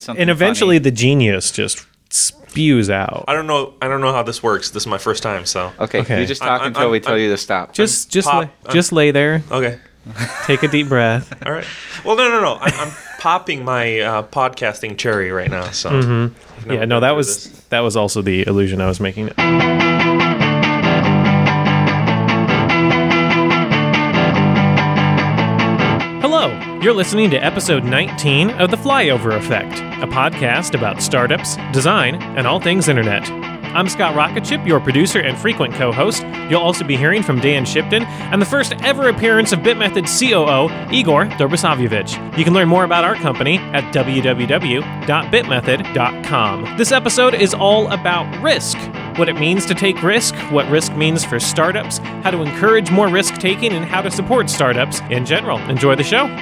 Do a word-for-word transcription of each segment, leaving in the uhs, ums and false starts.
and eventually funny. the genius just spews out. I don't know. I don't know how this works. This is my first time, so Okay, Okay. you just talk I'm- until I'm- we tell I'm- you to stop. Just just pop- lay, just lay there, okay. take a deep breath. All right. Well, no, no, no. I'm, I'm popping my uh, podcasting cherry right now. So Mm-hmm. I've never Yeah, no, been that through was this. that was also the illusion I was making. Hello, you're listening to episode nineteen of The Flyover Effect, a podcast about startups, design, and all things internet. I'm Scott Rocketship, your producer and frequent co-host. You'll also be hearing from Dan Shipton and the first ever appearance of BitMethod C O O, Igor Dobrosavievich. You can learn more about our company at w w w dot bitmethod dot com. This episode is all about risk. What it means to take risk, what risk means for startups, how to encourage more risk-taking, and how to support startups in general. Enjoy the show.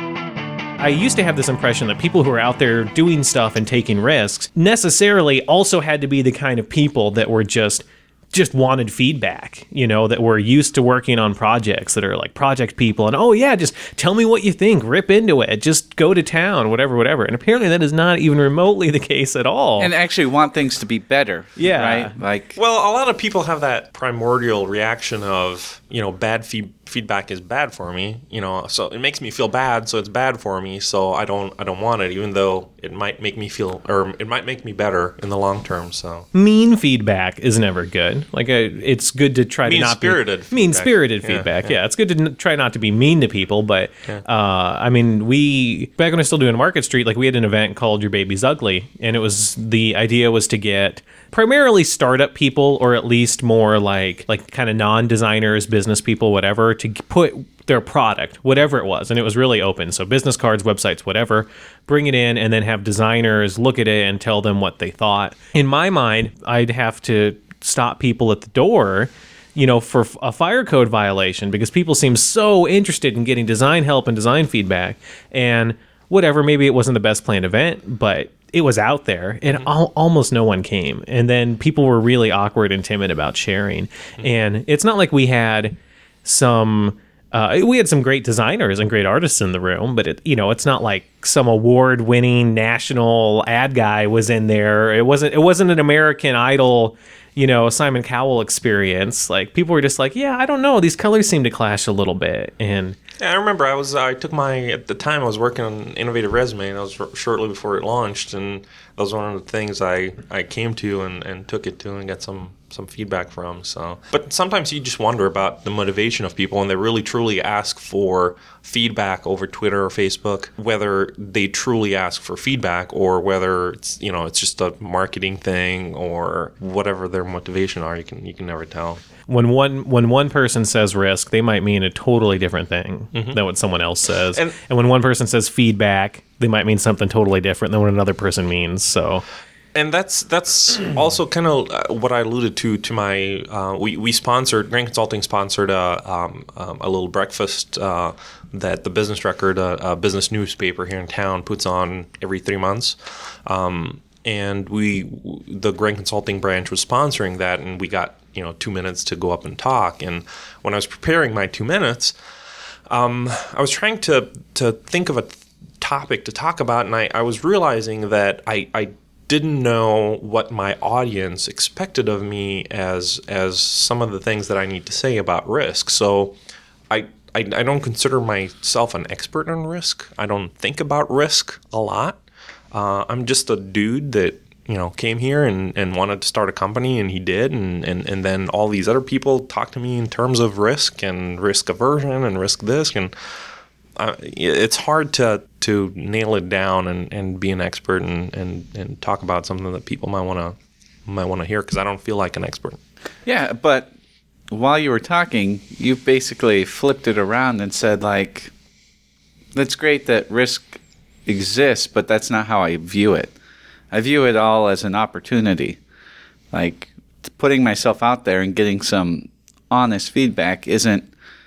I used to have this impression that people who are out there doing stuff and taking risks necessarily also had to be the kind of people that were just just wanted feedback, you know, that were used to working on projects that are like project people and, oh yeah, just tell me what you think, rip into it, just go to town, whatever, whatever. And apparently that is not even remotely the case at all. and actually want things to be better. Yeah. Right? Like, Well, a lot of people have that primordial reaction of, you know, bad feed- feedback is bad for me, you know, so it makes me feel bad, so it's bad for me, so I don't I don't want it, even though it might make me feel, or it might make me better in the long term, so. mean feedback is never good. Like, a, it's good to try to not be Mean-spirited feedback. mean-spirited Yeah, feedback. yeah. Yeah, it's good to n- try not to be mean to people. But uh, I mean, we back when I was still doing Market Street, like we had an event called Your Baby's Ugly, and it was the idea was to get primarily startup people, or at least more like like kind of non-designers, business people, whatever, to g- put their product, whatever it was, and it was really open. So business cards, websites, whatever, bring it in and then have designers look at it and tell them what they thought. In my mind, I'd have to stop people at the door, you know, for f- a fire code violation, because people seem so interested in getting design help and design feedback. And whatever, maybe it wasn't the best planned event, but it was out there, and al- almost no one came. And then people were really awkward and timid about sharing. And it's not like we had some uh, we had some great designers and great artists in the room, but it, you know, it's not like some award-winning national ad guy was in there. It wasn't it wasn't an American Idol, you know, Simon Cowell experience. Like, people were just like, yeah, I don't know, these colors seem to clash a little bit. And Yeah, I remember I was I took my at the time I was working on Innovative Resume, and that was r- shortly before it launched, and that was one of the things I, I came to and, and took it to and got some some feedback from. So, but sometimes you just wonder about the motivation of people, and they really truly ask for feedback over Twitter or Facebook, whether they truly ask for feedback or whether it's, you know, it's just a marketing thing or whatever their motivation are. You can you can never tell. when one when one person says risk, they might mean a totally different thing than what someone else says. And- And, when one person says feedback, they might mean something totally different than what another person means. So, And that's that's also kind of uh, what I alluded to to my uh, we we sponsored Grant Consulting sponsored a um, um, a little breakfast uh, that the Business Record, a, a business newspaper here in town, puts on every three months. Um, and we the Grant Consulting branch was sponsoring that, and we got, you know, two minutes to go up and talk. And when I was preparing my two minutes, um, I was trying to to think of a topic to talk about, and I, I was realizing that I, I didn't know what my audience expected of me as as some of the things that I need to say about risk. So I I, I don't consider myself an expert on risk. I don't think about risk a lot. Uh, I'm just a dude that, you know, came here and, and wanted to start a company, and he did, and, and, and then all these other people talk to me in terms of risk and risk aversion and risk this, and uh, it's hard to to nail it down and, and be an expert and, and, and talk about something that people might want to might want to hear, because I don't feel like an expert. yeah, but while you were talking, you basically flipped it around and said, like, that's great that risk exists, but that's not how I view it. I view it all as an opportunity. Like, putting myself out there and getting some honest feedback isn't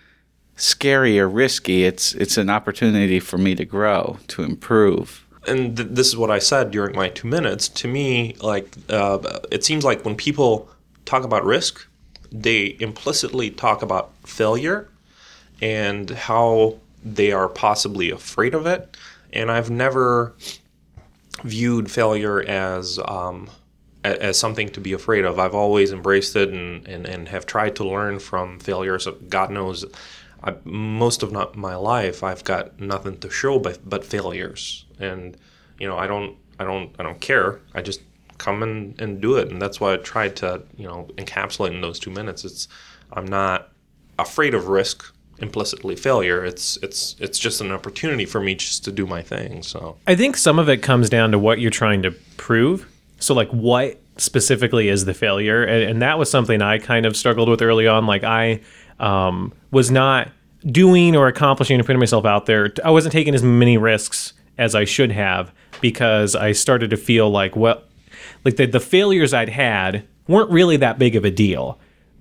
scary or risky. It's it's an opportunity for me to grow, to improve. And th- this is what I said during my two minutes. To me, like, uh, it seems like when people talk about risk, they implicitly talk about failure and how they are possibly afraid of it. And I've never viewed failure as um, as something to be afraid of. I've always embraced it and, and, and have tried to learn from failures. God knows, I, most of not my life, I've got nothing to show but, but failures. And you know, I don't, I don't, I don't care. I just come and, and do it. And that's why I tried to, you know, encapsulate in those two minutes. It's, I'm not afraid of risk. Implicitly failure. It's it's it's just an opportunity for me just to do my thing. So I think some of it comes down to what you're trying to prove. So like what specifically is the failure? And, and that was something I kind of struggled with early on. Like I um, was not doing or accomplishing or putting myself out there. I wasn't taking as many risks as I should have because I started to feel like, well, like the, the failures I'd had weren't really that big of a deal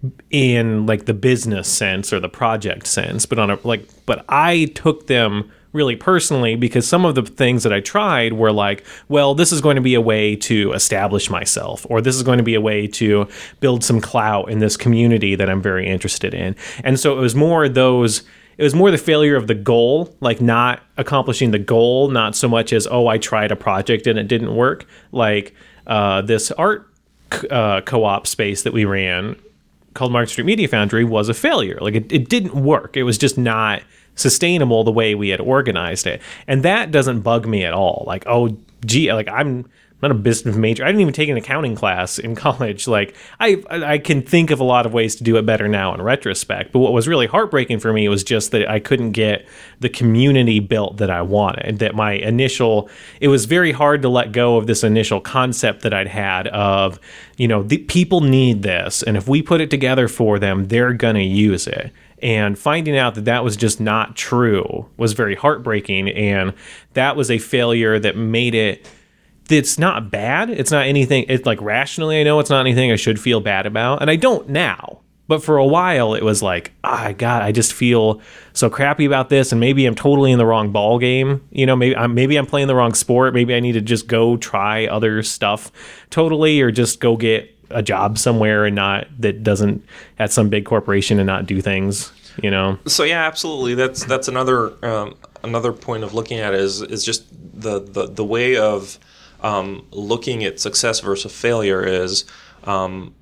in like the business sense or the project sense, but on a like, but I took them really personally because some of the things that I tried were like, well, this is going to be a way to establish myself, or this is going to be a way to build some clout in this community that I'm very interested in. And so it was more those, it was more the failure of the goal, like not accomplishing the goal, not so much as, oh, I tried a project and it didn't work. Like uh, this art uh, co-op space that we ran called Market Street Media Foundry was a failure. Like it, it didn't work. It was just not sustainable the way we had organized it. And that doesn't bug me at all. Like, oh, gee, like I'm not a business major. I didn't even take an accounting class in college. Like I, I can think of a lot of ways to do it better now in retrospect. But what was really heartbreaking for me was just that I couldn't get the community built that I wanted. That my initial, it was very hard to let go of this initial concept that I'd had of, you know, the people need this. And if we put it together for them, they're going to use it. And finding out that that was just not true was very heartbreaking. And that was a failure that made it, it's not bad. It's not anything, it's like rationally, I know it's not anything I should feel bad about. And I don't now. But for a while, it was like, ah, God, I just feel so crappy about this. And maybe I'm totally in the wrong ball game. You know, maybe I'm, maybe I'm playing the wrong sport. Maybe I need to just go try other stuff totally, or just go get a job somewhere and not, that doesn't, at some big corporation and not do things, you know? So yeah, absolutely. That's, that's another, um, another point of looking at it is, is just the, the, the way of, Um, looking at success versus failure is um,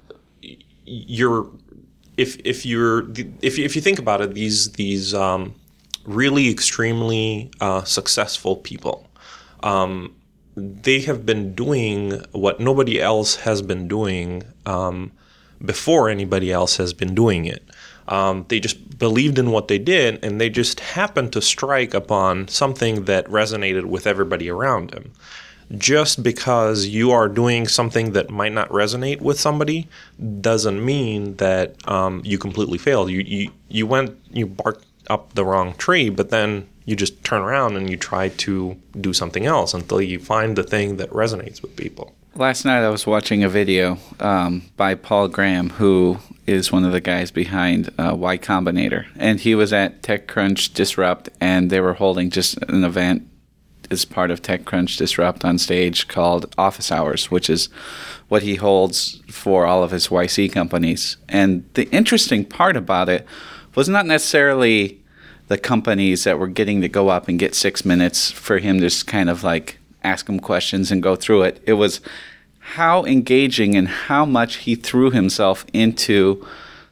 you're if if you're if if you think about it, these these um, really extremely uh, successful people, um, they have been doing what nobody else has been doing um, before anybody else has been doing it. Um, they just believed in what they did, and they just happened to strike upon something that resonated with everybody around them. Just because you are doing something that might not resonate with somebody doesn't mean that um, you completely failed. You, you you went, you barked up the wrong tree, but then you just turn around and you try to do something else until you find the thing that resonates with people. Last night I was watching a video um, by Paul Graham, who is one of the guys behind uh, Y Combinator. And he was at TechCrunch Disrupt, and they were holding just an event as part of TechCrunch Disrupt on stage called Office Hours, which is what he holds for all of his Y C companies. And the interesting part about it was not necessarily the companies that were getting to go up and get six minutes for him to just kind of like ask them questions and go through it. It was how engaging and how much he threw himself into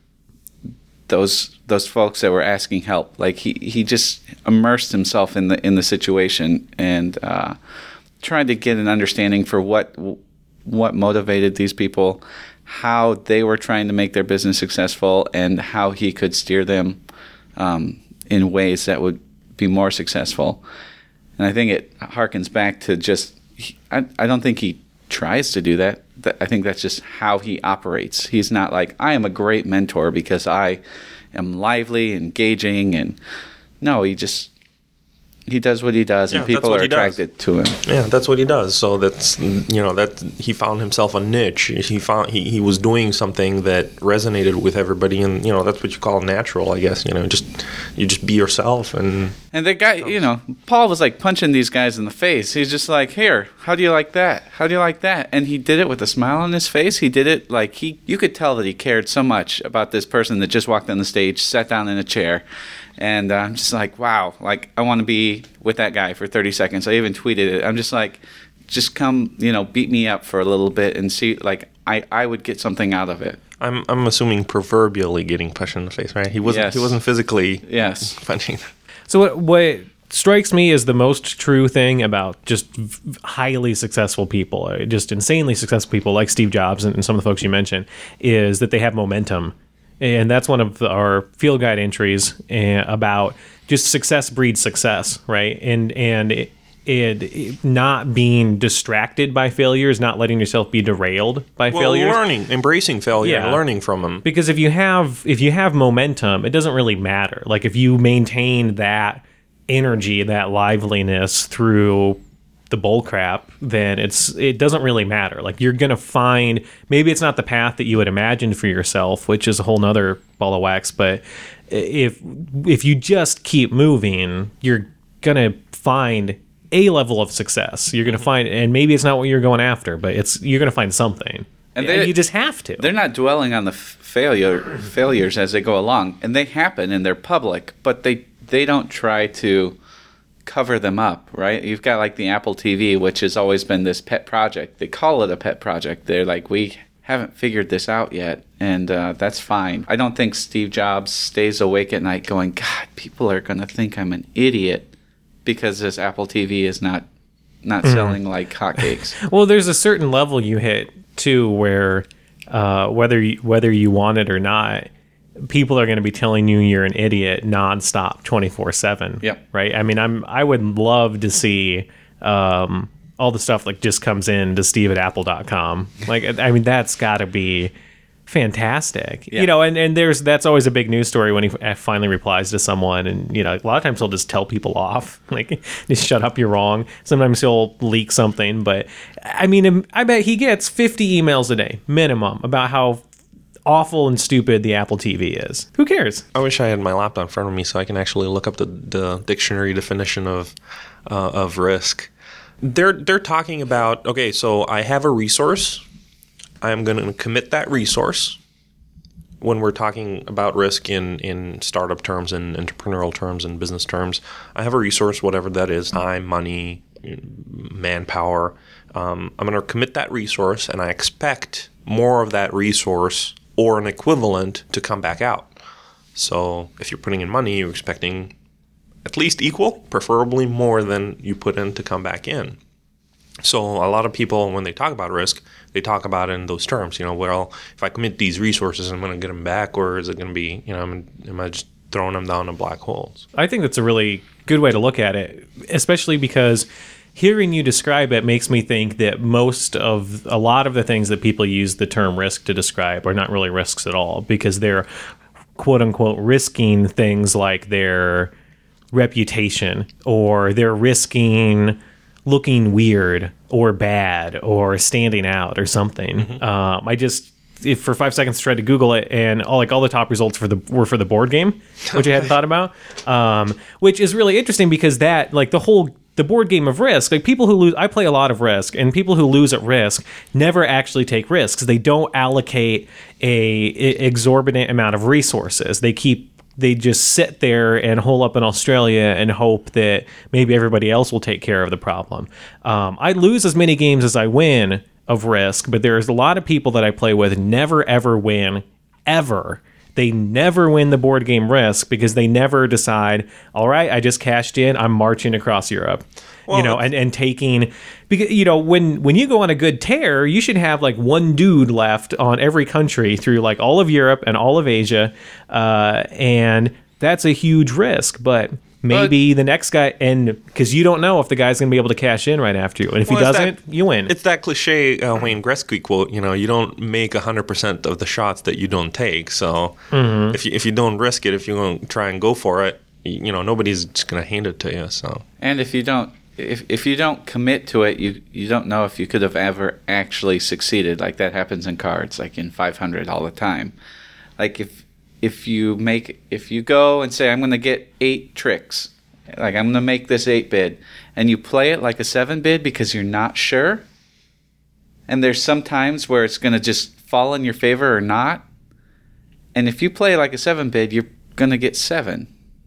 those those folks that were asking help. Like he, he just immersed himself in the in the situation and uh, tried to get an understanding for what what motivated these people, how they were trying to make their business successful, and how he could steer them um, in ways that would be more successful. And I think it harkens back to just, I, I don't think he tries to do that. I think that's just how he operates. He's not like, I am a great mentor because I am lively, engaging, and no, he just, he does what he does, and yeah, people are attracted to him. Yeah, that's what he does. So that's, you know, that he found himself a niche. He found he, he was doing something that resonated with everybody, and you know, that's what you call natural, I guess. You know, just you just be yourself, and and the guy, you know, Paul was like punching these guys in the face. He's just like, here, how do you like that? How do you like that? And he did it with a smile on his face. He did it like he, you could tell that he cared so much about this person that just walked on the stage, sat down in a chair. And uh, I'm just like, wow, like I want to be with that guy for thirty seconds. I even tweeted it. I'm just like, just come, you know, beat me up for a little bit and see, like, I, I would get something out of it. I'm I'm assuming proverbially getting punched in the face, right? He wasn't Yes. he wasn't physically Yes. punching. So what what strikes me as the most true thing about just v- highly successful people, uh, just insanely successful people like Steve Jobs and, and some of the folks you mentioned, is that they have momentum. And that's one of the, our field guide entries uh, about just success breeds success, right? And and it, it, it not being distracted by failures, not letting yourself be derailed by Well, failures. learning, embracing failure, Yeah. learning from them. Because if you have if you have momentum, it doesn't really matter. Like if you maintain that energy, that liveliness through the bull crap, then it's it doesn't really matter. Like you're gonna find, maybe it's not the path that you had imagined for yourself, which is a whole nother ball of wax, but if if you just keep moving, you're gonna find a level of success. You're gonna find, and maybe it's not what you're going after, but it's you're gonna find something. And And, they- you just have to. They're not dwelling on the f- failure failures as they go along, and they happen and they're public, but they they don't try to cover them up, right? You've got like the Apple T V, which has always been this pet project. They call it a pet project. They're like, we haven't figured this out yet, and uh, that's fine. I don't think Steve Jobs stays awake at night going, God, people are going to think I'm an idiot because this Apple T V is not not selling like hotcakes. Well, there's a certain level you hit too, where uh, whether you, whether you want it or not, people are going to be telling you you're an idiot nonstop, twenty-four seven. Yep. Right. I mean, I'm I would love to see um, all the stuff like just comes in to Steve at apple dot com. Like, I mean, that's got to be fantastic. Yeah. You know, and, and there's that's always a big news story when he f- finally replies to someone, and you know, a lot of times he'll just tell people off, like, just shut up, you're wrong. Sometimes he'll leak something, but I mean, I bet he gets fifty emails a day minimum about how awful and stupid the Apple T V is. Who cares? I wish I had my laptop in front of me so I can actually look up the, the dictionary definition of uh, of risk. They're they're talking about, okay, so I have a resource. I'm going to commit that resource. When we're talking about risk in, in startup terms and entrepreneurial terms and business terms, I have a resource, whatever that is, time, money, manpower. Um, I'm going to commit that resource, and I expect more of that resource or an equivalent to come back out. So if you're putting in money, you're expecting at least equal, preferably more than you put in to come back in. So a lot of people, when they talk about risk, they talk about it in those terms. You know, well, if I commit these resources, I'm going to get them back, or is it going to be, you know, am, am I just throwing them down in black holes? I think that's a really good way to look at it, especially because hearing you describe it makes me think that most of a lot of the things that people use the term risk to describe are not really risks at all, because they're quote unquote risking things like their reputation, or they're risking looking weird or bad or standing out or something. Mm-hmm. Um, I just, if for five seconds tried to Google it, and all like all the top results for the were for the board game, which I hadn't thought about, um, which is really interesting because that like the whole the board game of Risk, like people who lose, I play a lot of Risk, and people who lose at Risk never actually take risks. They don't allocate a, a exorbitant amount of resources. They keep They just sit there and hole up in Australia and hope that maybe everybody else will take care of the problem. Um, I lose as many games as I win of Risk, but there's a lot of people that I play with never, ever win, ever. They never win the board game Risk because they never decide, all right, I just cashed in, I'm marching across Europe. Well, you know, and, and taking, because, you know, when, when you go on a good tear, you should have like one dude left on every country through like all of Europe and all of Asia. Uh, and that's a huge risk, but maybe but, the next guy, and because you don't know if the guy's going to be able to cash in right after you. And if well, he doesn't, that, you win. It's that cliche uh, Wayne Gretzky quote, you know, you don't make one hundred percent of the shots that you don't take. So mm-hmm. if you, if you don't risk it, if you don't try and go for it, you know, nobody's just going to hand it to you. So And if you don't, If if you don't commit to it, you, you don't know if you could have ever actually succeeded. Like that happens in cards, like in five hundred all the time. Like if if you make if you go and say I'm going to get eight tricks, like I'm going to make this eight bid, and you play it like a seven bid because you're not sure. And there's some times where it's going to just fall in your favor or not. And if you play like a seven bid, you're going to get seven.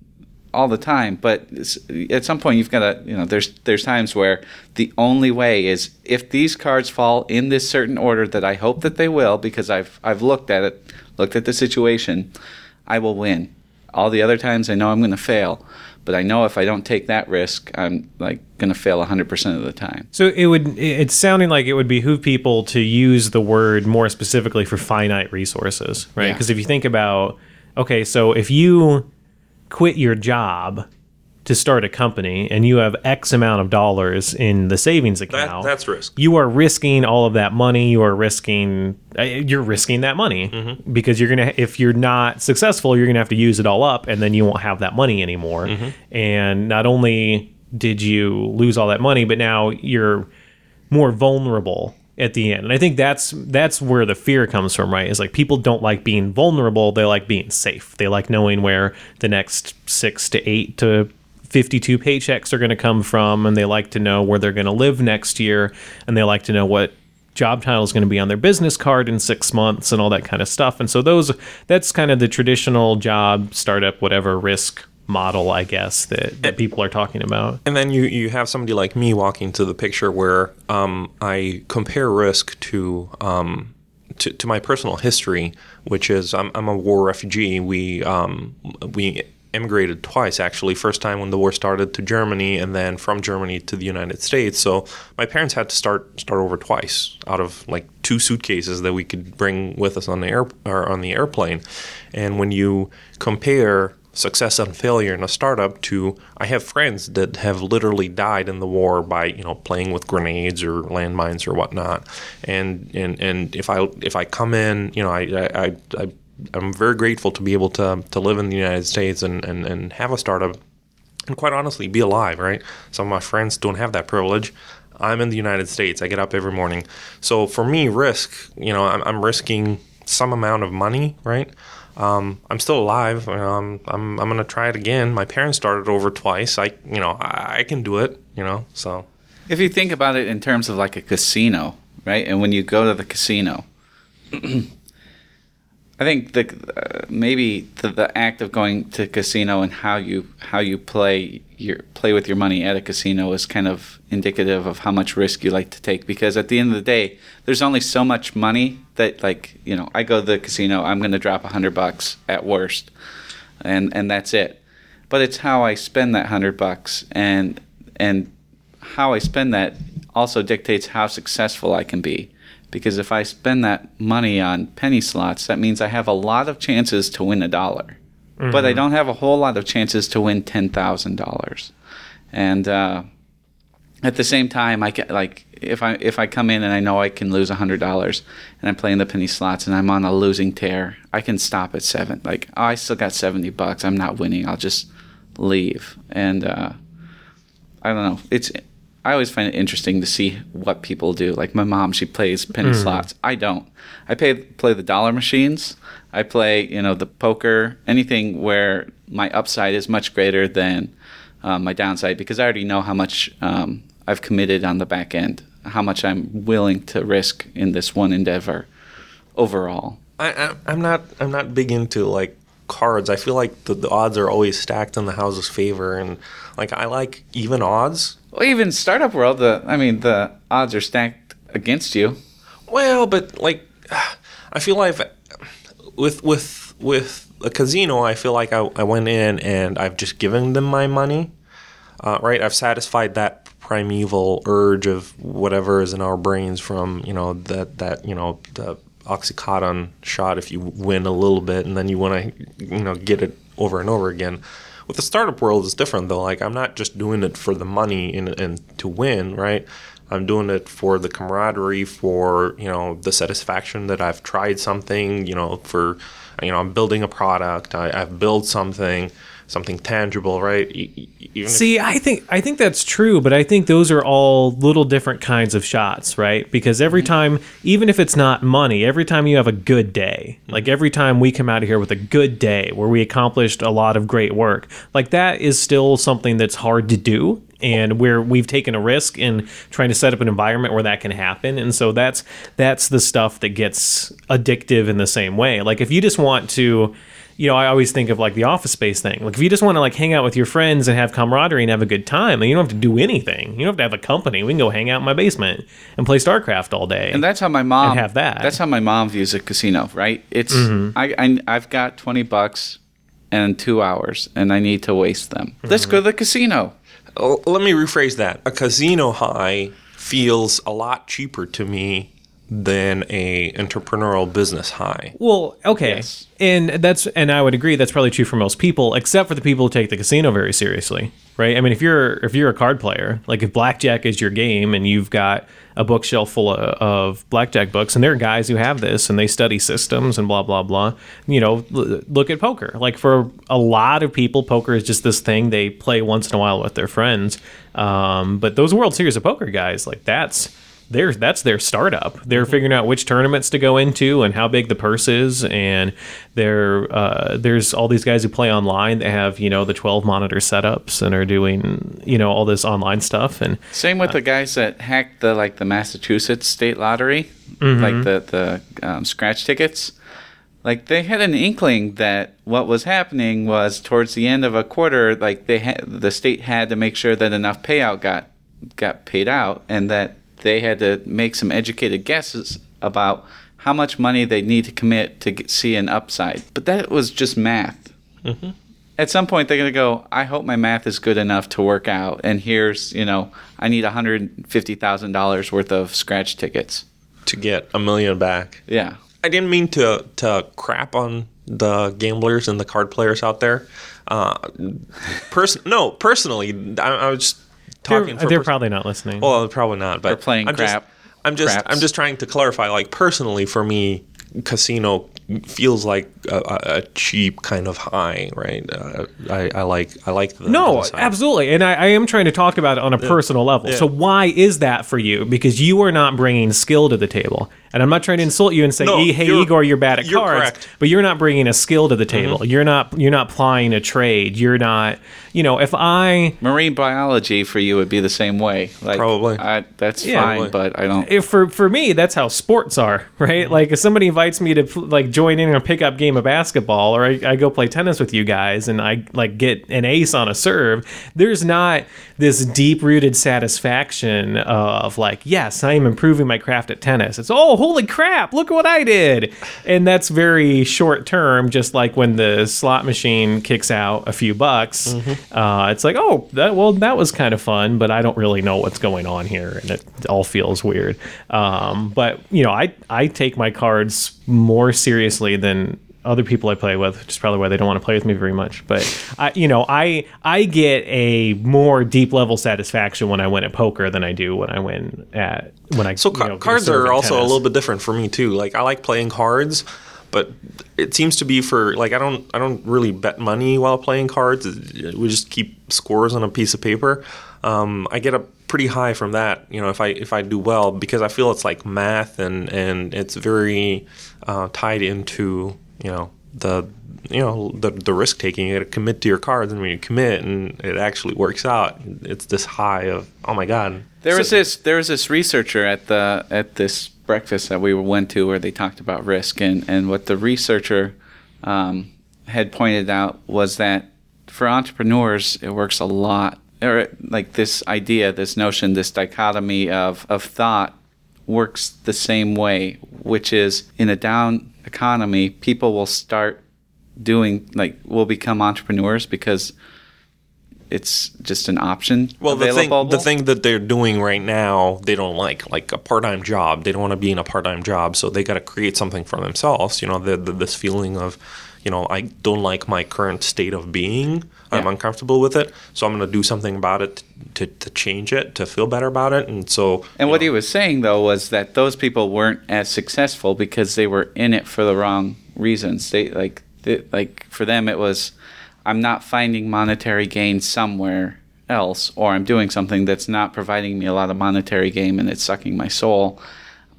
all the time, but at some point you've got to, you know, there's there's times where the only way is if these cards fall in this certain order that I hope that they will, because I've I've looked at it, looked at the situation, I will win. All the other times I know I'm going to fail, but I know if I don't take that risk, I'm like going to fail one hundred percent of the time. So it would it's sounding like it would behoove people to use the word more specifically for finite resources, right? Because Yeah. if you think about, okay, so if you quit your job to start a company and you have X amount of dollars in the savings account, That, that's risk. you are risking all of that money. You are risking, uh, you're risking that money Mm-hmm. because you're going to, if you're not successful, you're going to have to use it all up and then you won't have that money anymore. Mm-hmm. And not only did you lose all that money, but now you're more vulnerable at the end. And I think that's that's where the fear comes from, right? Is like people don't like being vulnerable. They like being safe. They like knowing where the next six to eight to fifty-two paychecks are going to come from, and they like to know where they're going to live next year, and they like to know what job title is going to be on their business card in six months and all that kind of stuff. And so those that's kind of the traditional job, startup, whatever risk model, I guess, that, that people are talking about. And then you, you have somebody like me walking into the picture where um, I compare risk to, um, to to my personal history, which is I'm, I'm a war refugee. We um, we immigrated twice, actually. First time when the war started to Germany, and then from Germany to the United States. So my parents had to start start over twice out of like two suitcases that we could bring with us on the air or on the airplane. And when you compare success and failure in a startup to, I have friends that have literally died in the war by, you know, playing with grenades or landmines or whatnot. And and, and if I if I come in, you know, I I, I I'm very grateful to be able to to live in the United States and, and, and have a startup and quite honestly be alive, right? Some of my friends don't have that privilege. I'm in the United States. I get up every morning. So for me, risk, you know, I'm, I'm risking some amount of money, right? Um, I'm still alive. You know, I'm I'm I'm gonna try it again. My parents started over twice. I you know I, I can do it. You know, so If you think about it in terms of like a casino, right? And when you go to the casino, I think the uh, maybe the, the act of going to casino and how you how you play your play with your money at a casino is kind of indicative of how much risk you like to take. Because at the end of the day, there's only so much money that, like, you know, I go to the casino, I'm going to drop a hundred bucks at worst, and and that's it. But it's how I spend that hundred bucks, and and how I spend that also dictates how successful I can be. Because if I spend that money on penny slots, that means I have a lot of chances to win a dollar. Mm-hmm. But I don't have a whole lot of chances to win ten thousand dollars. And uh, at the same time, I get, like, if I if I come in and I know I can lose one hundred dollars and I'm playing the penny slots and I'm on a losing tear, I can stop at seven. Like, oh, I still got seventy bucks. I'm not winning. I'll just leave. And uh, I don't know. It's... I always find it interesting to see what people do. Like my mom, she plays penny mm. slots. I don't. I pay, play the dollar machines. I play, you know, the poker, anything where my upside is much greater than um, my downside, because I already know how much um, I've committed on the back end, how much I'm willing to risk in this one endeavor overall. I, I, I'm not. I'm not big into like cards. I feel like the, the odds are always stacked in the house's favor, and like I like even odds. Well, even startup world, the I mean, the odds are stacked against you. Well, but like, I feel like with with with a casino, I feel like I, I went in and I've just given them my money, uh, right? I've satisfied that primeval urge of whatever is in our brains from, you know, that that you know the Oxycontin shot. If you win a little bit and then you want to, you know, get it over and over again. With the startup world, it's different though. Like I'm not just doing it for the money and, and to win, right? I'm doing it for the camaraderie, for, you know, the satisfaction that I've tried something, you know, for, you know, I'm building a product, I, I've built something, something tangible, right? Even See, if- I think I think that's true, but I think those are all little different kinds of shots, right? Because every time, even if it's not money, every time you have a good day, like every time we come out of here with a good day where we accomplished a lot of great work, like that is still something that's hard to do. And where we've taken a risk in trying to set up an environment where that can happen. And so that's that's the stuff that gets addictive in the same way. Like if you just want to, you know, I always think of like the Office Space thing. Like if you just want to like hang out with your friends and have camaraderie and have a good time, then you don't have to do anything. You don't have to have a company. We can go hang out in my basement and play StarCraft all day. And that's how my mom and have that. That's how my mom views a casino, right? It's mm-hmm. I, I I've got twenty bucks and two hours, and I need to waste them. Mm-hmm. Let's go to the casino. Oh, let me rephrase that. A casino high feels a lot cheaper to me than a entrepreneurial business high. Well, okay. Yes. And that's and I would agree that's probably true for most people, except for the people who take the casino very seriously, right? I mean, if you're if you're a card player, like if blackjack is your game and you've got a bookshelf full of, of blackjack books, and there are guys who have this and they study systems and blah blah blah, you know, l- look at poker. Like for a lot of people, poker is just this thing they play once in a while with their friends. Um, but those World Series of Poker guys, like that's They're, that's their startup. They're figuring out which tournaments to go into and how big the purse is. And they're, uh, there's all these guys who play online that have, you know, the twelve monitor setups and are doing, you know, all this online stuff. And same with uh, the guys that hacked the, like the Massachusetts state lottery, mm-hmm. like the, the um, scratch tickets. Like they had an inkling that what was happening was towards the end of a quarter, like they had, the state had to make sure that enough payout got, got paid out, and that they had to make some educated guesses about how much money they need to commit to get, see an upside. But that was just math. Mm-hmm. At some point, they're going to go, I hope my math is good enough to work out. And here's, you know, I need one hundred fifty thousand dollars worth of scratch tickets. To get a million back. Yeah. I didn't mean to, to crap on the gamblers and the card players out there. Uh, pers- no, personally, I, I was just... Talking they're, they're probably not listening. Well, probably not. But they're playing I'm crap. Just, I'm just, craps. I'm just trying to clarify. Like personally, for me, casino feels like a, a cheap kind of high, right? Uh, I, I like, I like the no, the absolutely, and I, I am trying to talk about it on a yeah. personal level. Yeah. So why is that for you? Because you are not bringing skill to the table. And I'm not trying to insult you and say, no, "Hey, you're, Igor, you're bad at you're cards," correct. But you're not bringing a skill to the table. Mm-hmm. You're not you're not plying a trade. You're not, you know, if I marine biology for you would be the same way. Like, probably I, that's yeah, fine, probably. But I don't. If for for me, that's how sports are, right? Mm-hmm. Like if somebody invites me to like join in a pickup game of basketball, or I, I go play tennis with you guys, and I like get an ace on a serve, there's not this deep rooted satisfaction of like, yes, I am improving my craft at tennis. It's oh, holy crap! Look at what I did. And that's very short term, just like when the slot machine kicks out a few bucks. Mm-hmm. Uh, it's like, oh, that, well, that was kind of fun, but I don't really know what's going on here, and it all feels weird. Um, but, you know, I, I take my cards more seriously than other people I play with, which is probably why they don't want to play with me very much. But I, you know, I I get a more deep level satisfaction when I win at poker than I do when I win at when I. So ca- you know, cards are also tennis. A little bit different for me too. Like I like playing cards, but it seems to be for like I don't I don't really bet money while playing cards. We just keep scores on a piece of paper. Um, I get a pretty high from that, you know, if I if I do well, because I feel it's like math and and it's very uh, tied into, you know, the you know the the risk taking. You got to commit to your cards, and when you commit and it actually works out, it's this high of oh my god. There so, was this there was this researcher at the at this breakfast that we went to where they talked about risk, and and what the researcher um, had pointed out was that for entrepreneurs it works a lot, or like this idea, this notion, this dichotomy of of thought works the same way, which is in a down economy, people will start doing, like, will become entrepreneurs because it's just an option. Well, the thing, the thing that they're doing right now, they don't like, like a part-time job. They don't want to be in a part-time job, so they got to create something for themselves. You know, the, the, this feeling of, you know, I don't like my current state of being. I'm yeah. uncomfortable with it, so I'm going to do something about it to, to change it, to feel better about it. And so, and what know. he was saying though was that those people weren't as successful because they were in it for the wrong reasons. They like, they, like for them, it was, I'm not finding monetary gain somewhere else, or I'm doing something that's not providing me a lot of monetary gain and it's sucking my soul.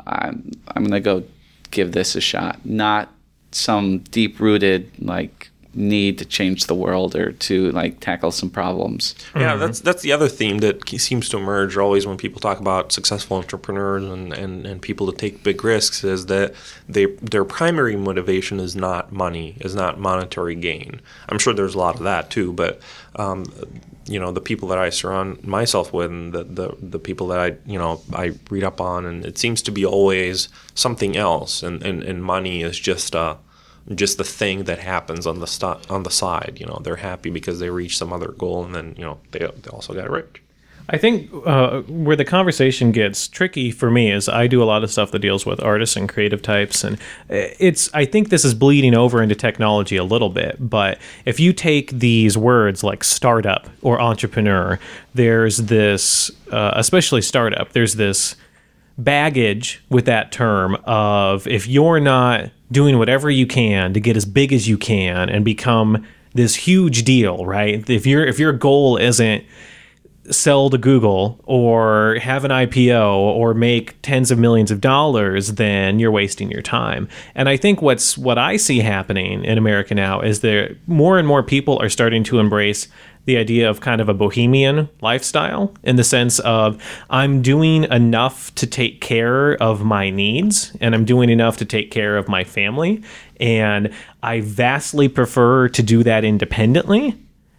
I'm I'm going to go give this a shot. Not some deep-rooted, like, need to change the world or to like tackle some problems. Yeah, that's that's the other theme that seems to emerge always when people talk about successful entrepreneurs and, and, and people to take big risks, is that they their primary motivation is not money, is not monetary gain. I'm sure there's a lot of that too, but um, you know, the people that I surround myself with and the, the, the people that I, you know, I read up on, and it seems to be always something else, and, and, and money is just a just the thing that happens on the st- on the side. You know, they're happy because they reach some other goal, and then, you know, they they also got rich. I think uh, where the conversation gets tricky for me is I do a lot of stuff that deals with artists and creative types, and it's I think this is bleeding over into technology a little bit. But if you take these words like startup or entrepreneur, there's this, uh, especially startup, there's this baggage with that term of if you're not doing whatever you can to get as big as you can and become this huge deal, right? If your if your goal isn't sell to Google or have an I P O or make tens of millions of dollars, then you're wasting your time. And I think what's what I see happening in America now is that more and more people are starting to embrace the idea of kind of a bohemian lifestyle, in the sense of I'm doing enough to take care of my needs and I'm doing enough to take care of my family. And I vastly prefer to do that independently.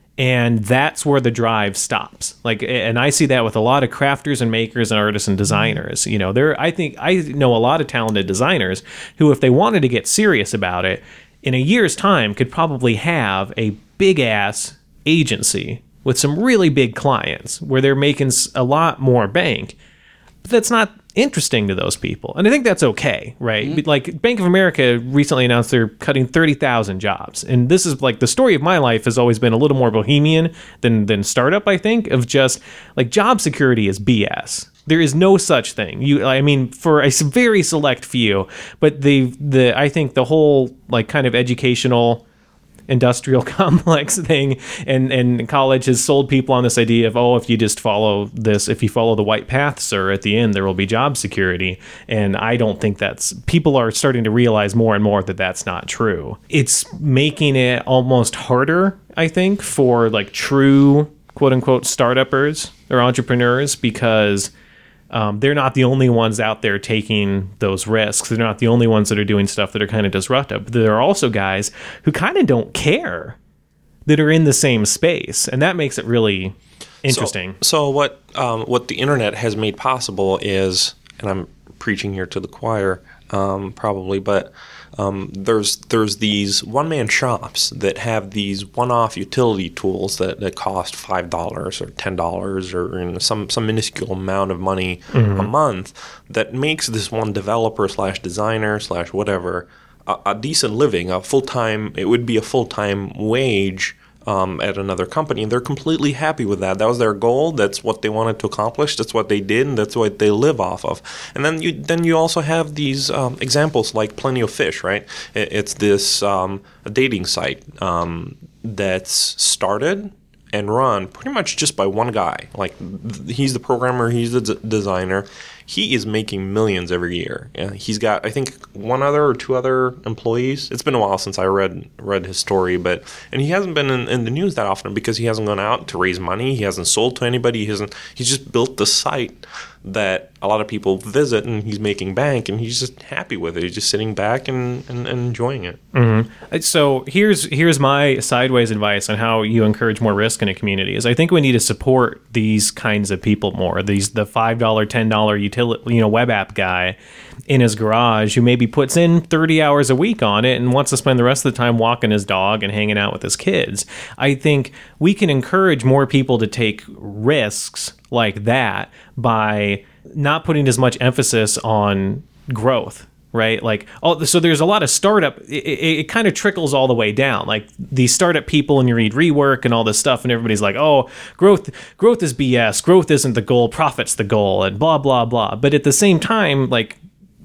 And that's where the drive stops. Like, and I see that with a lot of crafters and makers and artists and designers. You know, there, I think I know a lot of talented designers who, if they wanted to get serious about it, in a year's time could probably have a big ass agency with some really big clients where they're making a lot more bank. But that's not interesting to those people. And I think that's okay, right? Mm-hmm. Like Bank of America recently announced they're cutting thirty thousand jobs. And this is like the story of my life has always been a little more bohemian than than startup, I think, of just like job security is B S. There is no such thing. You, I mean, for a very select few, but the the I think the whole like kind of educational industrial complex thing and and college has sold people on this idea of, oh, if you just follow this, if you follow the white path, sir, at the end there will be job security. And I don't think that's, people are starting to realize more and more that that's not true. It's making it almost harder, I think, for like true quote unquote startuppers or entrepreneurs, because Um, they're not the only ones out there taking those risks. They're not the only ones that are doing stuff that are kind of disruptive. There are also guys who kind of don't care that are in the same space, and that makes it really interesting. So, so what um, what the internet has made possible is, and I'm preaching here to the choir, um, probably, but um, there's there's these one-man shops that have these one-off utility tools that, that cost five dollars or ten dollars or, you know, some some minuscule amount of money mm-hmm. a month that makes this one developer slash designer slash whatever a, a decent living, a full-time, it would be a full-time wage Um, at another company, and they're completely happy with that. That was their goal. That's what they wanted to accomplish. That's what they did, and that's what they live off of. And then you then you also have these um, examples like Plenty of Fish, right? It, it's this um, a dating site um, that's started and run pretty much just by one guy. Like th- he's the programmer, he's the d- designer. He is making millions every year. Yeah, he's got, I think, one other or two other employees. It's been a while since I read read his story, but and he hasn't been in, in the news that often because he hasn't gone out to raise money. He hasn't sold to anybody. He hasn't. He's just built the site that a lot of people visit, and he's making bank, and he's just happy with it. He's just sitting back and, and, and enjoying it. Mm-hmm. So here's here's my sideways advice on how you encourage more risk in a community. Is I think we need to support these kinds of people more. These the five dollar, ten dollar utility, you know, web app guy in his garage who maybe puts in thirty hours a week on it and wants to spend the rest of the time walking his dog and hanging out with his kids. I think we can encourage more people to take risks like that by not putting as much emphasis on growth, right? Like, oh, so there's a lot of startup, it, it, it kind of trickles all the way down. Like these startup people, and you read Rework and all this stuff, and everybody's like, oh, growth, growth is B S, growth isn't the goal, profit's the goal, and blah, blah, blah. But at the same time, like,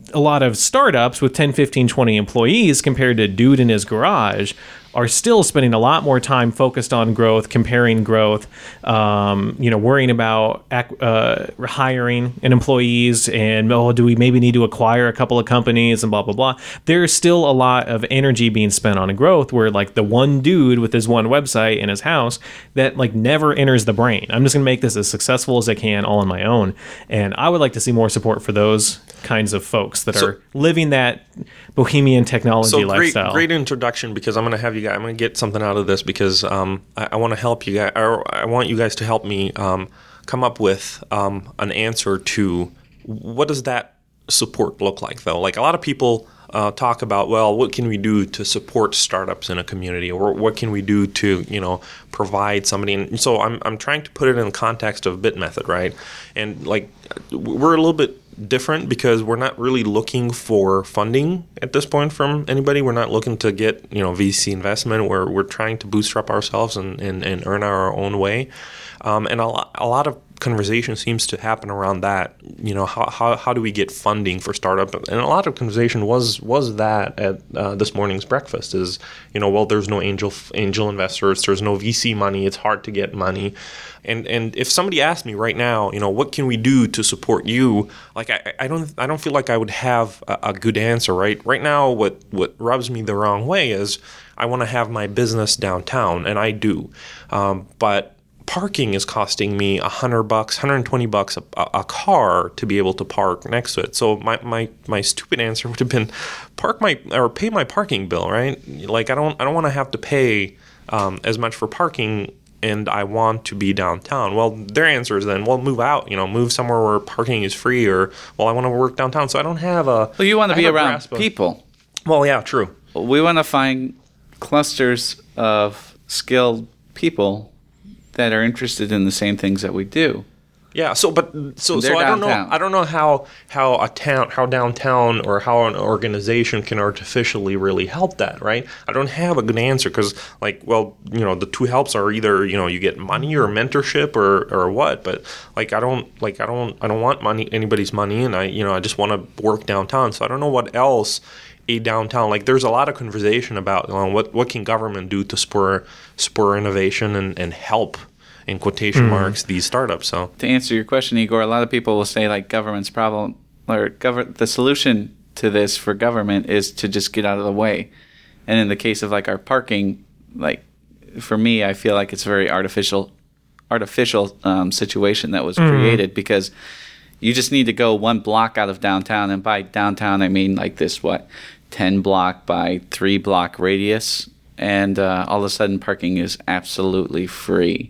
a lot of startups with ten, fifteen, twenty employees compared to dude in his garage are still spending a lot more time focused on growth, comparing growth, um, you know, worrying about uh, hiring and employees and, oh, do we maybe need to acquire a couple of companies and blah, blah, blah. There's still a lot of energy being spent on growth where like the one dude with his one website in his house that like never enters the brain. I'm just going to make this as successful as I can all on my own. And I would like to see more support for those kinds of folks that so, are living that bohemian technology so great, lifestyle. Great introduction, because I'm going to have you guys, I'm going to get something out of this because um, I, I want to help you guys, or I want you guys to help me um, come up with um, an answer to what does that support look like, though? Like a lot of people uh, talk about, well, what can we do to support startups in a community, or what can we do to, you know, provide somebody? And so I'm I'm trying to put it in the context of BitMethod, right? And like we're a little bit different because we're not really looking for funding at this point from anybody. We're not looking to get, you know, V C investment. We're we're trying to bootstrap ourselves and, and, and earn our own way. Um, and a lot, a lot of conversation seems to happen around that. You know, how, how how do we get funding for startup? And a lot of conversation was was that at uh, this morning's breakfast is, you know, well, there's no angel angel investors, there's no V C money, it's hard to get money. And and if somebody asked me right now, you know, what can we do to support you? Like I, I don't I don't feel like I would have a, a good answer, right? Right now, what what rubs me the wrong way is I want to have my business downtown, and I do, um, but parking is costing me a hundred bucks, hundred and twenty bucks a, a car to be able to park next to it. So my, my, my stupid answer would have been park my or pay my parking bill, right? Like I don't I don't want to have to pay um, as much for parking, and I want to be downtown. Well, their answer is then, well, move out, you know, move somewhere where parking is free, or well, I want to work downtown, so I don't have a. Well, you want to be around people. Well, yeah, true. We want to find clusters of skilled people that are interested in the same things that we do. Yeah. So, but so so I don't know. I don't know how how a town, how downtown, or how an organization can artificially really help that, right? I don't have a good answer because, like, well, you know, the two helps are either, you know, you get money or mentorship or or what. But like, I don't like I don't I don't want money anybody's money, and I you know I just want to work downtown. So I don't know what else a downtown, like there's a lot of conversation about, you know, what what can government do to spur spur innovation and, and help, in quotation mm. marks, these startups. So to answer your question, Igor, a lot of people will say like government's problem or gov- the solution to this for government is to just get out of the way. And in the case of like our parking, like for me, I feel like it's a very artificial artificial um, situation that was mm. created because you just need to go one block out of downtown, and by downtown I mean like this what ten block by three block radius, and uh, all of a sudden parking is absolutely free.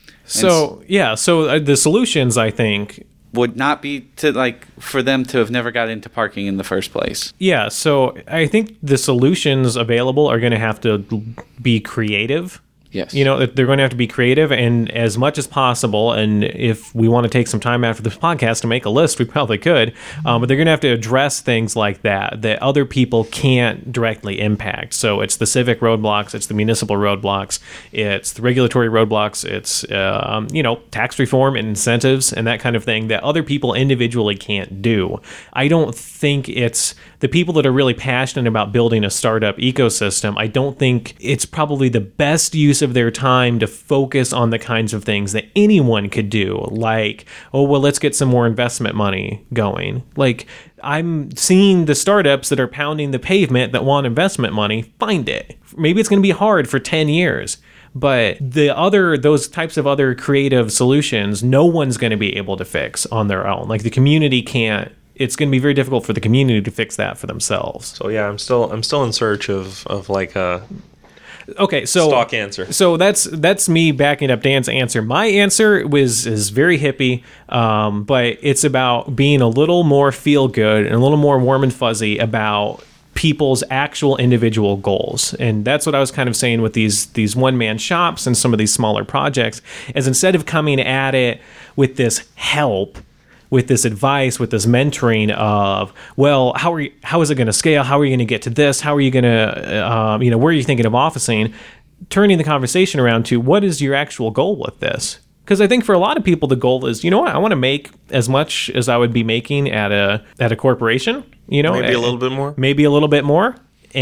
So yeah, so uh, the solutions I think would not be to like for them to have never got into parking in the first place. Yeah, so I think the solutions available are going to have to be creative. Yes. You know, they're going to have to be creative and as much as possible. And if we want to take some time after this podcast to make a list, we probably could. Um, but they're going to have to address things like that, that other people can't directly impact. So it's the civic roadblocks, it's the municipal roadblocks, it's the regulatory roadblocks, it's, uh, um, you know, tax reform and incentives and that kind of thing that other people individually can't do. I don't think it's the people that are really passionate about building a startup ecosystem. I don't think it's probably the best use of their time to focus on the kinds of things that anyone could do, like, oh, well, let's get some more investment money going. Like, I'm seeing the startups that are pounding the pavement that want investment money find it. Maybe it's going to be hard for ten years, but the other, those types of other creative solutions, no one's going to be able to fix on their own. Like the community can't. It's going to be very difficult for the community to fix that for themselves. So yeah, I'm still I'm still in search of of like a okay, so stock answer. So that's that's me backing up Dan's answer. My answer was is very hippie, um, but it's about being a little more feel good and a little more warm and fuzzy about people's actual individual goals. And that's what I was kind of saying with these these one-man shops and some of these smaller projects, is instead of coming at it with this help, with this advice, with this mentoring of, well, how are you, how is it going to scale? How are you going to get to this? How are you going to, um, you know, where are you thinking of officing? Turning the conversation around to what is your actual goal with this? Because I think for a lot of people, the goal is, you know what, I want to make as much as I would be making at a at a corporation. You know, Maybe a little bit more. Maybe a little bit more.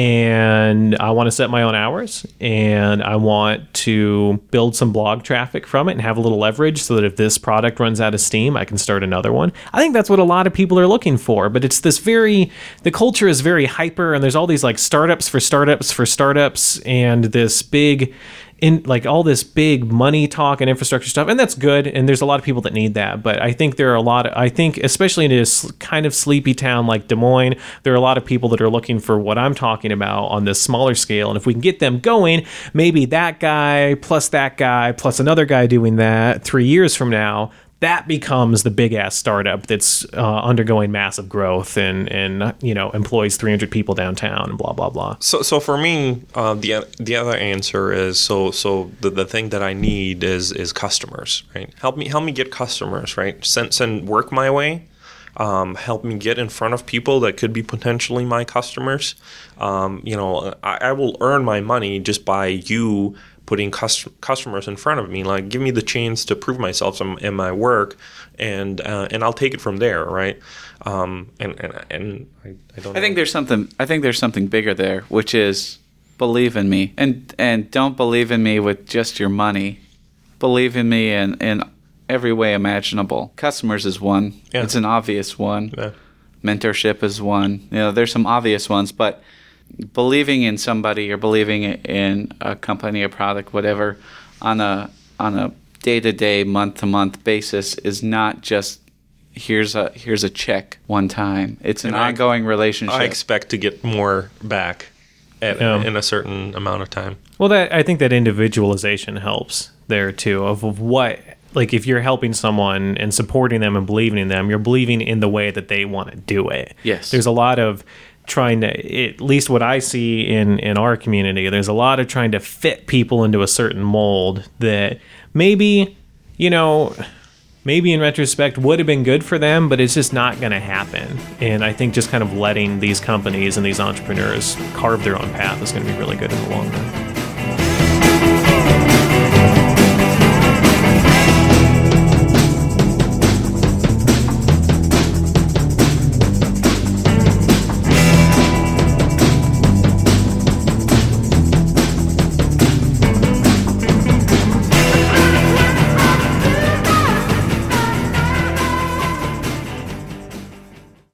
And I want to set my own hours, and I want to build some blog traffic from it and have a little leverage so that if this product runs out of steam, I can start another one. I think that's what a lot of people are looking for, but it's this very, the culture is very hyper, and there's all these like startups for startups for startups, and this big, in like all this big money talk and infrastructure stuff, and that's good, and there's a lot of people that need that. But I think there are a lot of, I think especially in this kind of sleepy town like Des Moines, there are a lot of people that are looking for what I'm talking about on this smaller scale. And if we can get them going, maybe that guy plus that guy plus another guy doing that three years from now, that becomes the big ass startup that's uh, undergoing massive growth and, and, you know, employs three hundred people downtown and blah, blah, blah. So, so for me, uh, the the other answer is so so the, the thing that I need is is customers, right? Help me help me get customers, right? Send send work my way. Um, help me get in front of people that could be potentially my customers. Um, you know, I, I will earn my money just by you putting cust- customers in front of me. Like, give me the chance to prove myself in, in my work, and uh, and I'll take it from there, right? Um, and and and I, I don't. I know. think there's something. I think there's something bigger there, which is believe in me, and and don't believe in me with just your money. Believe in me in in every way imaginable. Customers is one. Yeah. It's an obvious one. Yeah. Mentorship is one. You know, there's some obvious ones, but believing in somebody or believing in a company, a product, whatever, on a on a day-to-day, month-to-month basis is not just here's a here's a check one time. It's an and ongoing I, relationship. I expect to get more back at, yeah. in a certain amount of time. Well, that I think that individualization helps there too, of, of what, like if you're helping someone and supporting them and believing in them, you're believing in the way that they want to do it. Yes. There's a lot of trying to, at least what I see in, in our community, there's a lot of trying to fit people into a certain mold that maybe, you know, maybe in retrospect would have been good for them, but it's just not going to happen. And I think just kind of letting these companies and these entrepreneurs carve their own path is going to be really good in the long run.